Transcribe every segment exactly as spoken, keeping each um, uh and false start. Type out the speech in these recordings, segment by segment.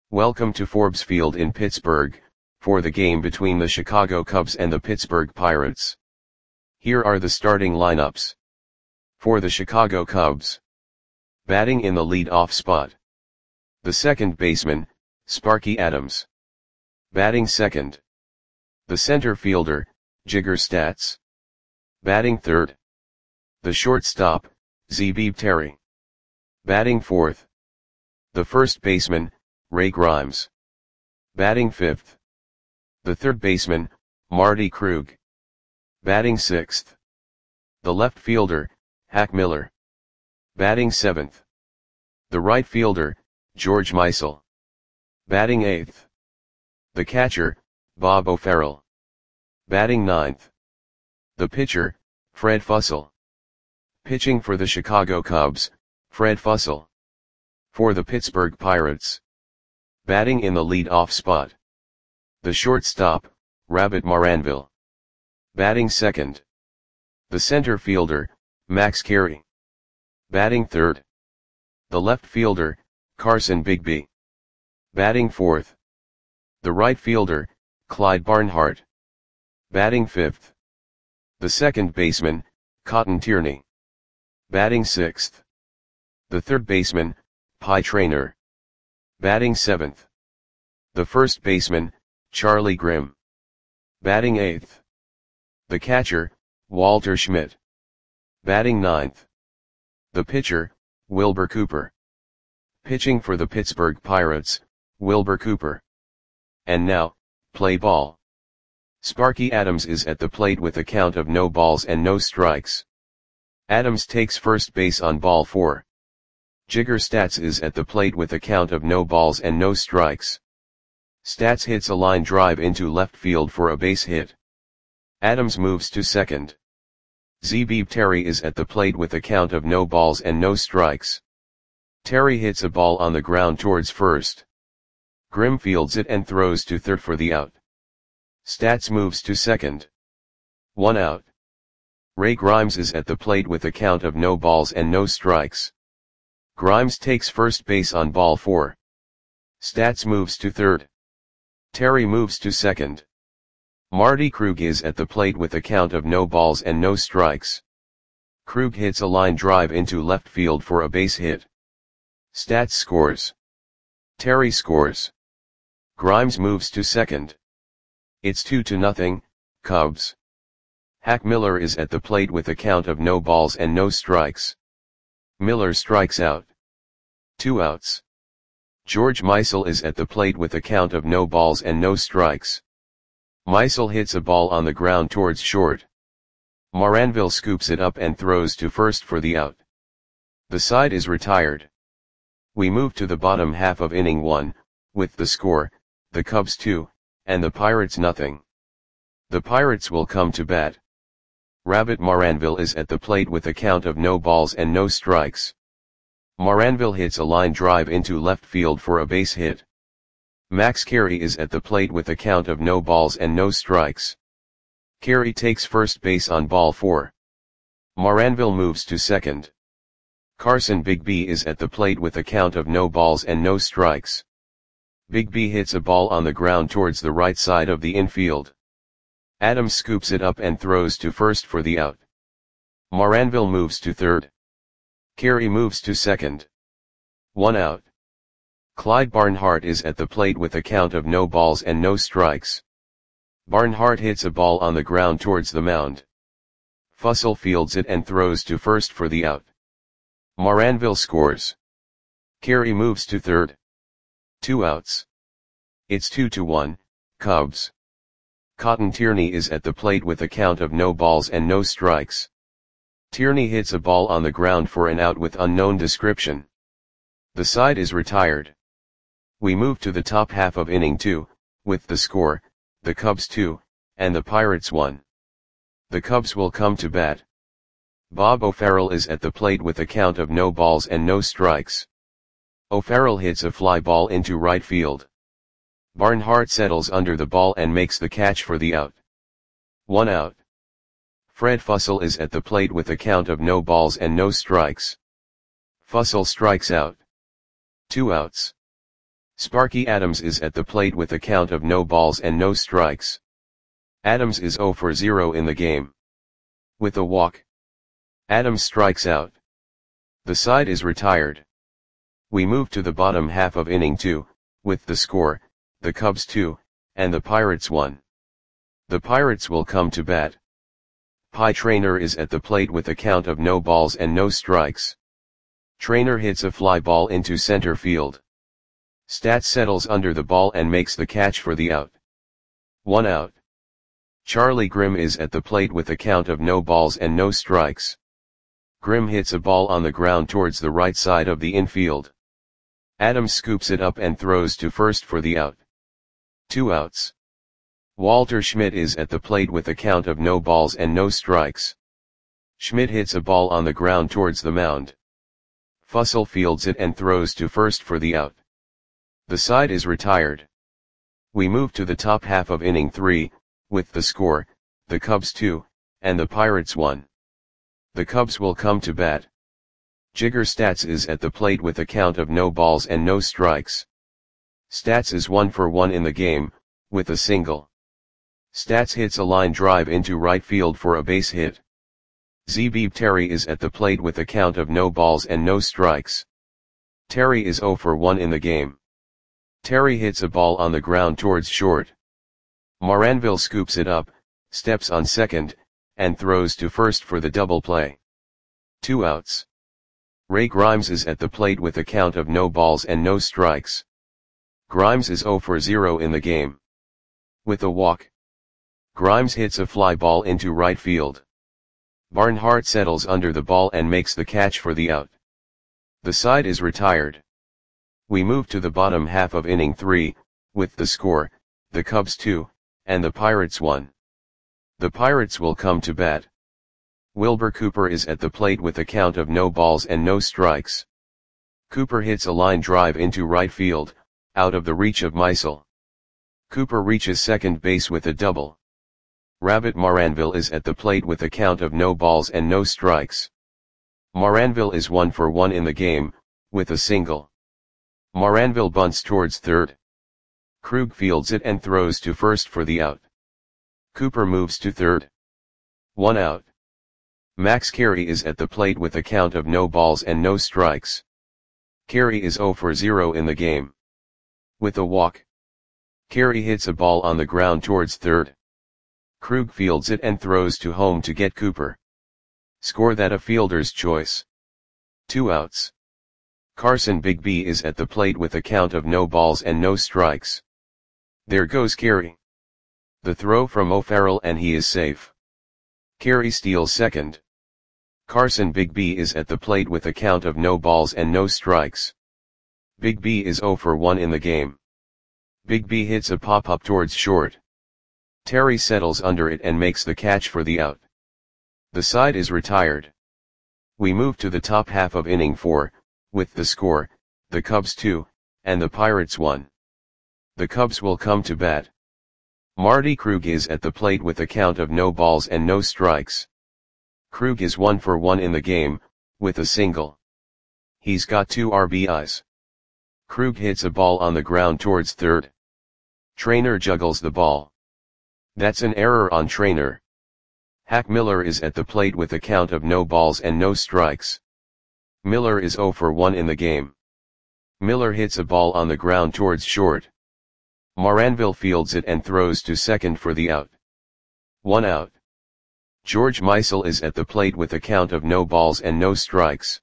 Welcome to Forbes Field in Pittsburgh, for the game between the Chicago Cubs and the Pittsburgh Pirates. Here are the starting lineups. For the Chicago Cubs. Batting in the lead-off spot. The second baseman, Sparky Adams. Batting second. The center fielder, Jigger Statz. Batting third. The shortstop, Zebib Terry. Batting fourth. The first baseman, Ray Grimes. Batting fifth. The third baseman, Marty Krug. Batting sixth. The left fielder, Hack Miller. Batting seventh. The right fielder, George Meisel. Batting eighth. The catcher, Bob O'Farrell. Batting ninth. The pitcher, Fred Fussell. Pitching for the Chicago Cubs, Fred Fussell. For the Pittsburgh Pirates. Batting in the lead-off spot. The shortstop, Rabbit Maranville. Batting second. The center fielder, Max Carey. Batting third. The left fielder, Carson Bigby. Batting fourth. The right fielder, Clyde Barnhart. Batting fifth. The second baseman, Cotton Tierney. Batting sixth. The third baseman, Pie Traynor. Batting seventh. The first baseman, Charlie Grimm. Batting eighth. The catcher, Walter Schmidt. Batting ninth. The pitcher, Wilbur Cooper. Pitching for the Pittsburgh Pirates, Wilbur Cooper. And now, play ball. Sparky Adams is at the plate with a count of no balls and no strikes. Adams takes first base on ball four. Jigger Statz is at the plate with a count of no balls and no strikes. Statz hits a line drive into left field for a base hit. Adams moves to second. Zebib Terry is at the plate with a count of no balls and no strikes. Terry hits a ball on the ground towards first. Grimm fields it and throws to third for the out. Statz moves to second. One out. Ray Grimes is at the plate with a count of no balls and no strikes. Grimes takes first base on ball four. Statz moves to third. Terry moves to second. Marty Krug is at the plate with a count of no balls and no strikes. Krug hits a line drive into left field for a base hit. Statz scores. Terry scores. Grimes moves to second. It's two to nothing, Cubs. Hack Miller is at the plate with a count of no balls and no strikes. Miller strikes out. Two outs. George Meisel is at the plate with a count of no balls and no strikes. Meisel hits a ball on the ground towards short. Maranville scoops it up and throws to first for the out. The side is retired. We move to the bottom half of inning one, with the score, the Cubs two, and the Pirates nothing. The Pirates will come to bat. Rabbit Maranville is at the plate with a count of no balls and no strikes. Maranville hits a line drive into left field for a base hit. Max Carey is at the plate with a count of no balls and no strikes. Carey takes first base on ball four. Maranville moves to second. Carson Bigby is at the plate with a count of no balls and no strikes. Bigby hits a ball on the ground towards the right side of the infield. Adams scoops it up and throws to first for the out. Maranville moves to third. Carey moves to second. One out. Clyde Barnhart is at the plate with a count of no balls and no strikes. Barnhart hits a ball on the ground towards the mound. Fussell fields it and throws to first for the out. Maranville scores. Carey moves to third. Two outs. It's two to one, Cubs. Cotton Tierney is at the plate with a count of no balls and no strikes. Tierney hits a ball on the ground for an out with unknown description. The side is retired. We move to the top half of inning two, with the score, the Cubs two, and the Pirates one. The Cubs will come to bat. Bob O'Farrell is at the plate with a count of no balls and no strikes. O'Farrell hits a fly ball into right field. Barnhart settles under the ball and makes the catch for the out. One out. Fred Fussell is at the plate with a count of no balls and no strikes. Fussell strikes out. Two outs. Sparky Adams is at the plate with a count of no balls and no strikes. Adams is zero for zero in the game. With a walk, Adams strikes out. The side is retired. We move to the bottom half of inning two, with the score, the Cubs two, and the Pirates one. The Pirates will come to bat. Pie Traynor is at the plate with a count of no balls and no strikes. Traynor hits a fly ball into center field. Stats settles under the ball and makes the catch for the out. One out. Charlie Grimm is at the plate with a count of no balls and no strikes. Grimm hits a ball on the ground towards the right side of the infield. Adams scoops it up and throws to first for the out. Two outs. Walter Schmidt is at the plate with a count of no balls and no strikes. Schmidt hits a ball on the ground towards the mound. Fussell fields it and throws to first for the out. The side is retired. We move to the top half of inning three, with the score, the Cubs two, and the Pirates one. The Cubs will come to bat. Jigger Stats is at the plate with a count of no balls and no strikes. Stats is one for one in the game, with a single. Stats hits a line drive into right field for a base hit. Zebib Terry is at the plate with a count of no balls and no strikes. Terry is zero for one in the game. Terry hits a ball on the ground towards short. Moranville scoops it up, steps on second, and throws to first for the double play. Two outs. Ray Grimes is at the plate with a count of no balls and no strikes. Grimes is zero for zero in the game. With a walk, Grimes hits a fly ball into right field. Barnhart settles under the ball and makes the catch for the out. The side is retired. We move to the bottom half of inning three, with the score, the Cubs two, and the Pirates one. The Pirates will come to bat. Wilbur Cooper is at the plate with a count of no balls and no strikes. Cooper hits a line drive into right field, out of the reach of Meisel. Cooper reaches second base with a double. Rabbit Moranville is at the plate with a count of no balls and no strikes. Moranville is one for one in the game, with a single. Moranville bunts towards third. Krug fields it and throws to first for the out. Cooper moves to third. One out. Max Carey is at the plate with a count of no balls and no strikes. Carey is zero for zero in the game. With a walk, Carey hits a ball on the ground towards third. Krug fields it and throws to home to get Cooper. Score that a fielder's choice. Two outs. Carson Bigby is at the plate with a count of no balls and no strikes. There goes Carey. The throw from O'Farrell and he is safe. Carey steals second. Carson Bigby is at the plate with a count of no balls and no strikes. Bigby is zero for one in the game. Bigby hits a pop-up towards short. Terry settles under it and makes the catch for the out. The side is retired. We move to the top half of inning four, with the score, the Cubs two, and the Pirates one. The Cubs will come to bat. Marty Krug is at the plate with a count of no balls and no strikes. Krug is one for one in the game, with a single. He's got two R B Is. Krug hits a ball on the ground towards third. Traynor juggles the ball. That's an error on Traynor. Hack Miller is at the plate with a count of no balls and no strikes. Miller is zero for one in the game. Miller hits a ball on the ground towards short. Moranville fields it and throws to second for the out. One out. George Meisel is at the plate with a count of no balls and no strikes.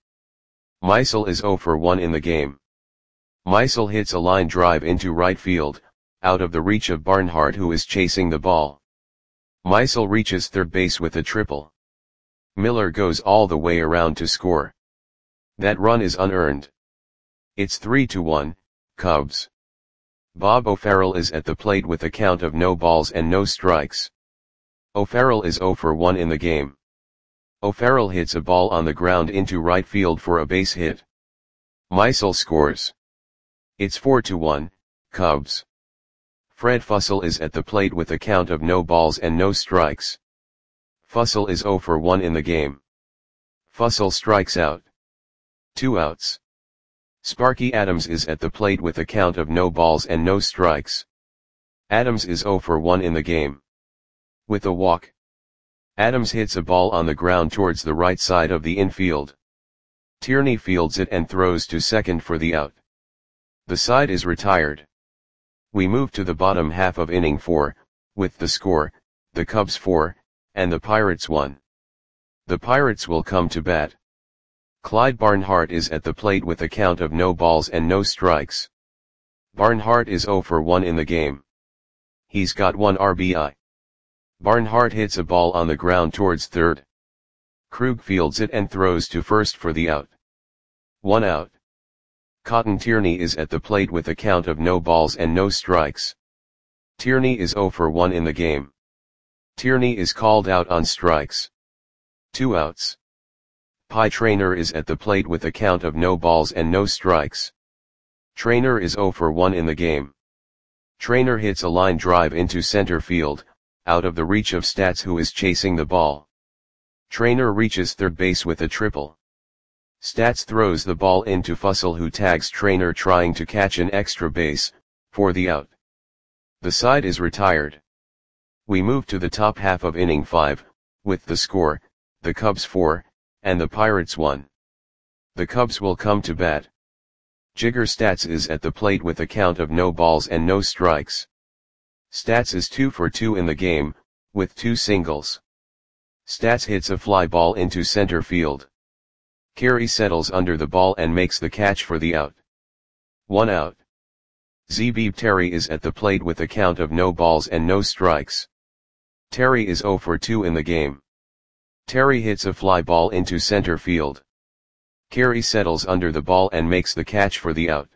Meisel is zero for one in the game. Meisel hits a line drive into right field, out of the reach of Barnhart who is chasing the ball. Meisel reaches third base with a triple. Miller goes all the way around to score. That run is unearned. It's three to one, Cubs. Bob O'Farrell is at the plate with a count of no balls and no strikes. O'Farrell is zero for one in the game. O'Farrell hits a ball on the ground into right field for a base hit. Meisel scores. It's four to one, Cubs. Fred Fussell is at the plate with a count of no balls and no strikes. Fussell is zero for one in the game. Fussell strikes out. Two outs. Sparky Adams is at the plate with a count of no balls and no strikes. Adams is zero for one in the game. With a walk, Adams hits a ball on the ground towards the right side of the infield. Tierney fields it and throws to second for the out. The side is retired. We move to the bottom half of inning four, with the score, the Cubs four, and the Pirates one. The Pirates will come to bat. Clyde Barnhart is at the plate with a count of no balls and no strikes. Barnhart is zero for one in the game. He's got one R B I. Barnhart hits a ball on the ground towards third. Krug fields it and throws to first for the out. One out. Cotton Tierney is at the plate with a count of no balls and no strikes. Tierney is zero for one in the game. Tierney is called out on strikes. Two outs. Pie Traynor is at the plate with a count of no balls and no strikes. Traynor is zero for one in the game. Traynor hits a line drive into center field, out of the reach of Stats, who is chasing the ball. Traynor reaches third base with a triple. Stats throws the ball into Fussell, who tags Traynor trying to catch an extra base, for the out. The side is retired. We move to the top half of inning five, with the score, the Cubs four, and the Pirates one. The Cubs will come to bat. Jigger Stats is at the plate with a count of no balls and no strikes. Stats is two for two in the game, with two singles. Stats hits a fly ball into center field. Carey settles under the ball and makes the catch for the out. One out. Zebib Terry is at the plate with a count of no balls and no strikes. Terry is zero for two in the game. Terry hits a fly ball into center field. Carey settles under the ball and makes the catch for the out.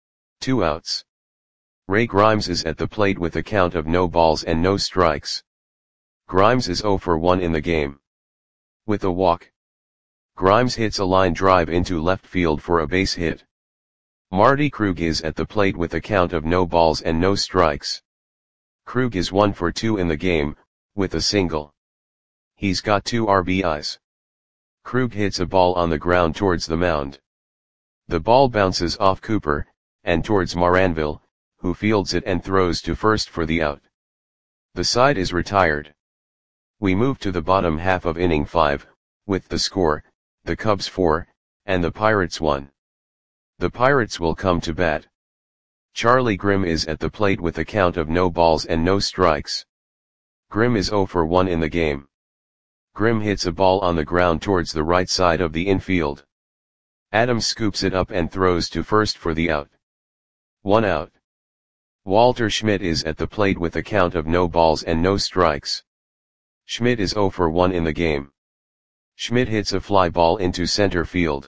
Two outs. Ray Grimes is at the plate with a count of no balls and no strikes. Grimes is zero for one in the game. With a walk, Grimes hits a line drive into left field for a base hit. Marty Krug is at the plate with a count of no balls and no strikes. Krug is one for two in the game, with a single. He's got two R B Is. Krug hits a ball on the ground towards the mound. The ball bounces off Cooper, and towards Moranville, who fields it and throws to first for the out. The side is retired. We move to the bottom half of inning five, with the score, the Cubs four, and the Pirates one. The Pirates will come to bat. Charlie Grimm is at the plate with a count of no balls and no strikes. Grimm is zero for one in the game. Grimm hits a ball on the ground towards the right side of the infield. Adams scoops it up and throws to first for the out. One out. Walter Schmidt is at the plate with a count of no balls and no strikes. Schmidt is zero for one in the game. Schmidt hits a fly ball into center field.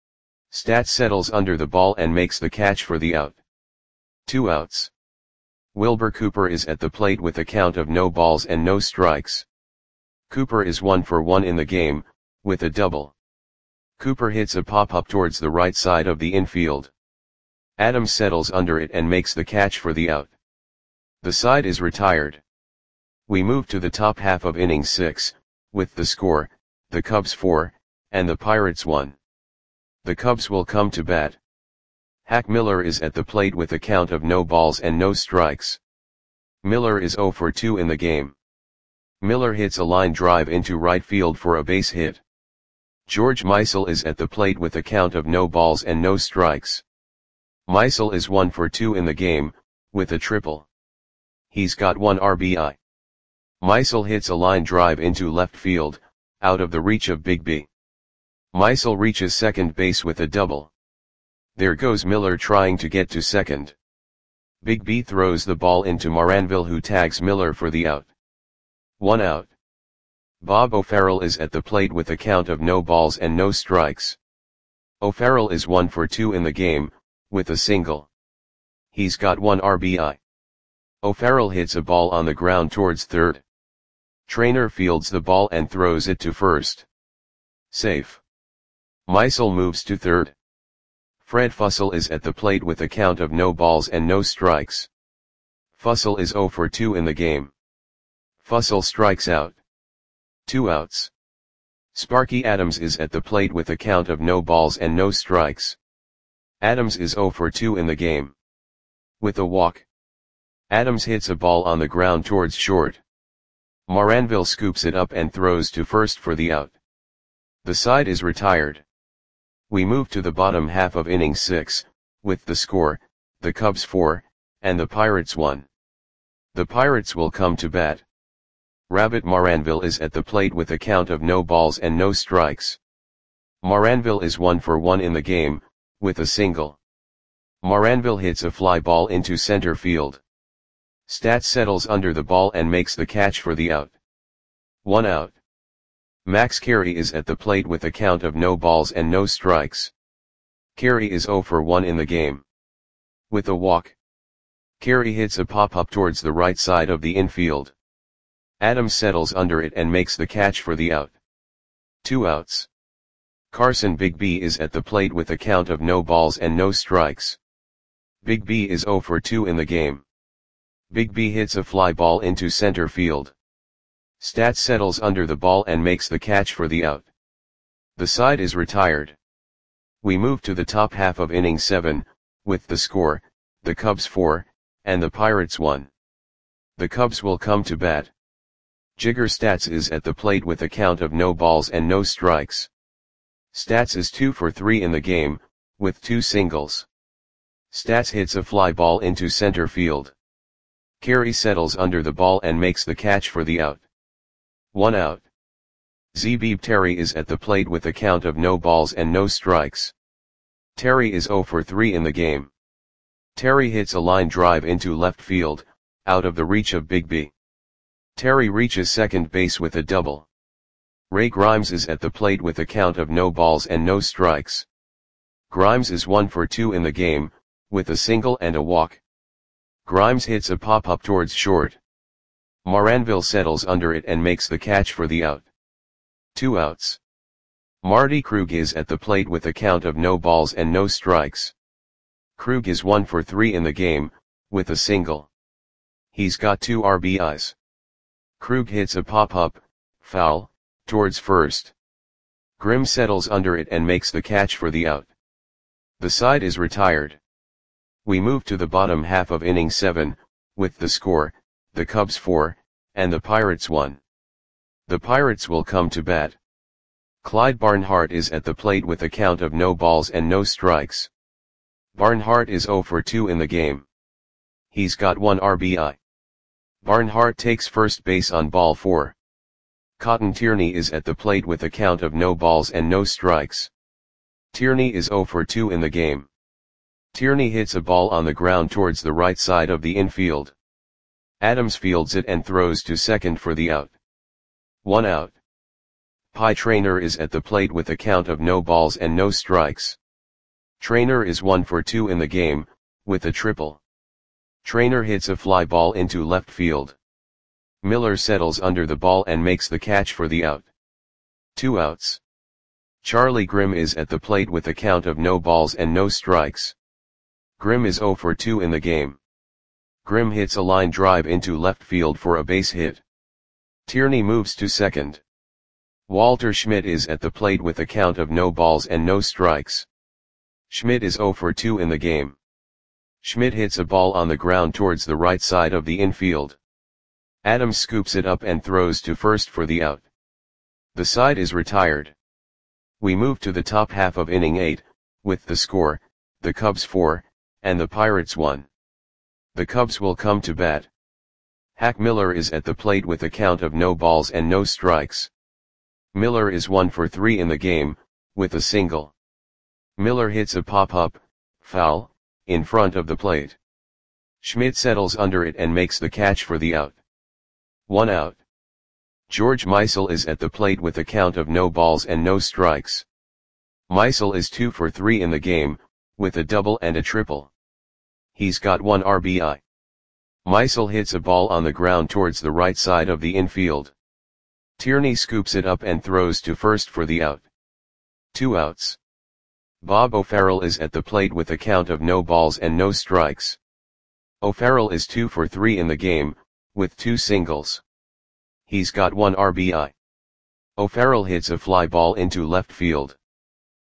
Stats settles under the ball and makes the catch for the out. Two outs. Wilbur Cooper is at the plate with a count of no balls and no strikes. Cooper is one for one in the game, with a double. Cooper hits a pop-up towards the right side of the infield. Adams settles under it and makes the catch for the out. The side is retired. We move to the top half of inning six, with the score, the Cubs four, and the Pirates one. The Cubs will come to bat. Hack Miller is at the plate with a count of no balls and no strikes. Miller is zero for two in the game. Miller hits a line drive into right field for a base hit. George Meisel is at the plate with a count of no balls and no strikes. Meisel is one for two in the game, with a triple. He's got one R B I. Meisel hits a line drive into left field, out of the reach of Big B. Meisel reaches second base with a double. There goes Miller trying to get to second. Big B throws the ball into Moranville, who tags Miller for the out. One out. Bob O'Farrell is at the plate with a count of no balls and no strikes. O'Farrell is one for two in the game, with a single. He's got one R B I. O'Farrell hits a ball on the ground towards third. Traynor fields the ball and throws it to first. Safe. Meisel moves to third. Fred Fussell is at the plate with a count of no balls and no strikes. Fussell is zero for two in the game. Fussell strikes out. Two outs. Sparky Adams is at the plate with a count of no balls and no strikes. Adams is zero for two in the game. With a walk. Adams hits a ball on the ground towards short. Moranville scoops it up and throws to first for the out. The side is retired. We move to the bottom half of inning six, with the score, the Cubs four, and the Pirates one. The Pirates will come to bat. Rabbit Moranville is at the plate with a count of no balls and no strikes. Moranville is one for one in the game, with a single. Moranville hits a fly ball into center field. Stats settles under the ball and makes the catch for the out. One out. Max Carey is at the plate with a count of no balls and no strikes. Carey is zero for one in the game. With a walk. Carey hits a pop-up towards the right side of the infield. Adams settles under it and makes the catch for the out. Two outs. Carson Bigby is at the plate with a count of no balls and no strikes. Bigby is zero for two in the game. Bigby hits a fly ball into center field. Stats settles under the ball and makes the catch for the out. The side is retired. We move to the top half of inning seven, with the score, the Cubs four, and the Pirates one. The Cubs will come to bat. Jigger Stats is at the plate with a count of no balls and no strikes. Stats is two for three in the game, with two singles. Stats hits a fly ball into center field. Carey settles under the ball and makes the catch for the out. One out. Zeebeeb Terry is at the plate with a count of no balls and no strikes. Terry is zero for three in the game. Terry hits a line drive into left field, out of the reach of Bigby. Terry reaches second base with a double. Ray Grimes is at the plate with a count of no balls and no strikes. Grimes is one for two in the game, with a single and a walk. Grimes hits a pop-up towards short. Moranville settles under it and makes the catch for the out. Two outs. Marty Krug is at the plate with a count of no balls and no strikes. Krug is one for three in the game, with a single. He's got two R B Is. Krug hits a pop-up, foul, towards first. Grimm settles under it and makes the catch for the out. The side is retired. We move to the bottom half of inning seven, with the score, the Cubs four, and the Pirates one. The Pirates will come to bat. Clyde Barnhart is at the plate with a count of no balls and no strikes. Barnhart is zero for two in the game. He's got one R B I. Barnhart takes first base on ball four. Cotton Tierney is at the plate with a count of no balls and no strikes. Tierney is zero for two in the game. Tierney hits a ball on the ground towards the right side of the infield. Adams fields it and throws to second for the out. One out. Pie Traynor is at the plate with a count of no balls and no strikes. Traynor is one for two in the game, with a triple. Traynor hits a fly ball into left field. Miller settles under the ball and makes the catch for the out. Two outs. Charlie Grimm is at the plate with a count of no balls and no strikes. Grimm is zero for two in the game. Grimm hits a line drive into left field for a base hit. Tierney moves to second. Walter Schmidt is at the plate with a count of no balls and no strikes. Schmidt is zero for two in the game. Schmidt hits a ball on the ground towards the right side of the infield. Adams scoops it up and throws to first for the out. The side is retired. We move to the top half of inning eight, with the score, the Cubs four, and the Pirates one. The Cubs will come to bat. Hack Miller is at the plate with a count of no balls and no strikes. Miller is one for three in the game, with a single. Miller hits a pop-up, foul, in front of the plate. Schmidt settles under it and makes the catch for the out. One out. George Meisel is at the plate with a count of no balls and no strikes. Meisel is two for three in the game, with a double and a triple. He's got one R B I. Meisel hits a ball on the ground towards the right side of the infield. Tierney scoops it up and throws to first for the out. Two outs. Bob O'Farrell is at the plate with a count of no balls and no strikes. O'Farrell is two for three in the game, with two singles. He's got one R B I. O'Farrell hits a fly ball into left field.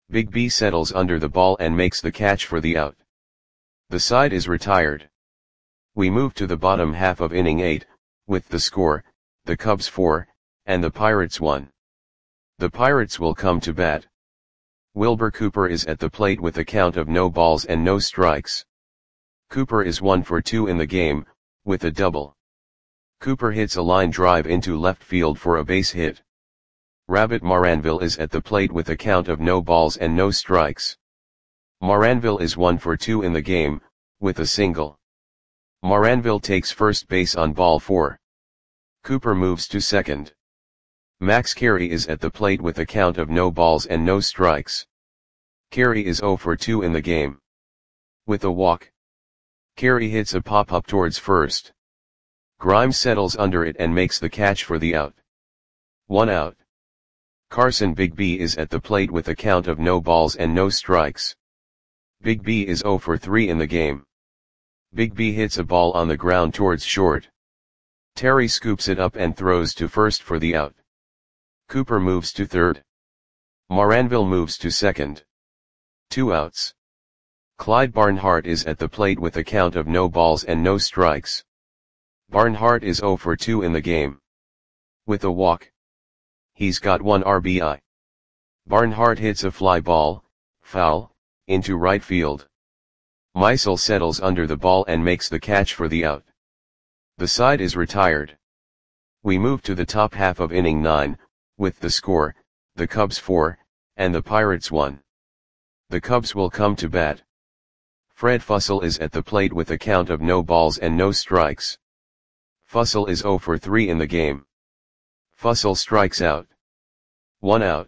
Big B settles under the ball and makes the catch for the out. The side is retired. We move to the bottom half of inning eight, with the score, the Cubs four, and the Pirates one. The Pirates will come to bat. Wilbur Cooper is at the plate with a count of no balls and no strikes. Cooper is one for two in the game, with a double. Cooper hits a line drive into left field for a base hit. Rabbit Maranville is at the plate with a count of no balls and no strikes. Maranville is one for two in the game, with a single. Maranville takes first base on ball four. Cooper moves to second. Max Carey is at the plate with a count of no balls and no strikes. Carey is zero for two in the game. With a walk. Carey hits a pop-up towards first. Grimes settles under it and makes the catch for the out. One out. Carson Big B is at the plate with a count of no balls and no strikes. Big B is zero for three in the game. Big B hits a ball on the ground towards short. Terry scoops it up and throws to first for the out. Cooper moves to third. Maranville moves to second. Two outs. Clyde Barnhart is at the plate with a count of no balls and no strikes. Barnhart is zero for two in the game. With a walk. He's got one R B I. Barnhart hits a fly ball, foul, into right field. Meisel settles under the ball and makes the catch for the out. The side is retired. We move to the top half of inning nine, with the score, the Cubs four, and the Pirates one. The Cubs will come to bat. Fred Fussell is at the plate with a count of no balls and no strikes. Fussell is zero for three in the game. Fussell strikes out. One out.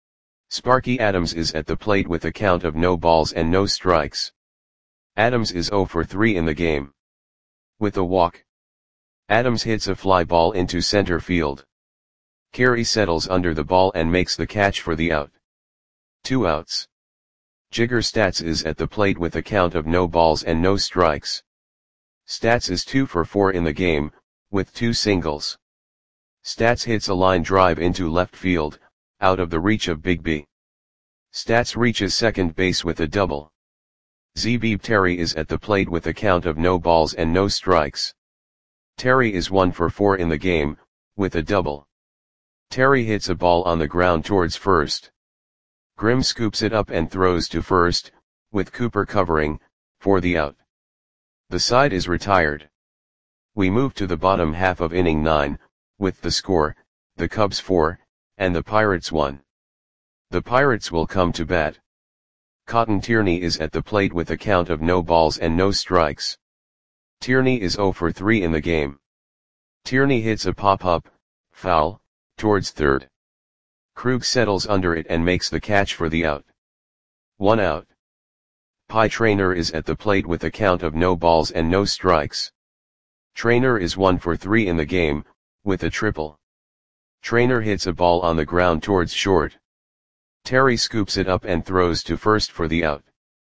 Sparky Adams is at the plate with a count of no balls and no strikes. Adams is zero for three in the game. With a walk. Adams hits a fly ball into center field. Carey settles under the ball and makes the catch for the out. Two outs. Jigger Stats is at the plate with a count of no balls and no strikes. Stats is two for four in the game, with two singles. Stats hits a line drive into left field, out of the reach of Big B. Stats reaches second base with a double. Zebib Terry is at the plate with a count of no balls and no strikes. Terry is one for four in the game, with a double. Terry hits a ball on the ground towards first. Grimm scoops it up and throws to first, with Cooper covering, for the out. The side is retired. We move to the bottom half of inning nine, with the score, the Cubs four, and the Pirates one. The Pirates will come to bat. Cotton Tierney is at the plate with a count of no balls and no strikes. Tierney is zero for three in the game. Tierney hits a pop-up, foul, towards third. Krug settles under it and makes the catch for the out. One out. Pie Traynor is at the plate with a count of no balls and no strikes. Traynor is one for three in the game, with a triple. Traynor hits a ball on the ground towards short. Terry scoops it up and throws to first for the out.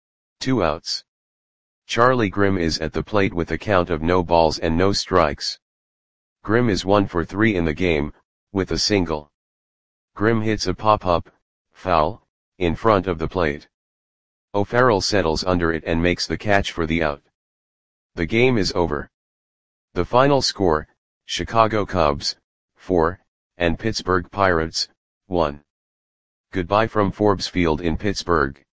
Two outs. Charlie Grimm is at the plate with a count of no balls and no strikes. Grimm is one for three in the game, with a single. Grimm hits a pop-up, foul, in front of the plate. O'Farrell settles under it and makes the catch for the out. The game is over. The final score, Chicago Cubs, four, and Pittsburgh Pirates, one. Goodbye from Forbes Field in Pittsburgh.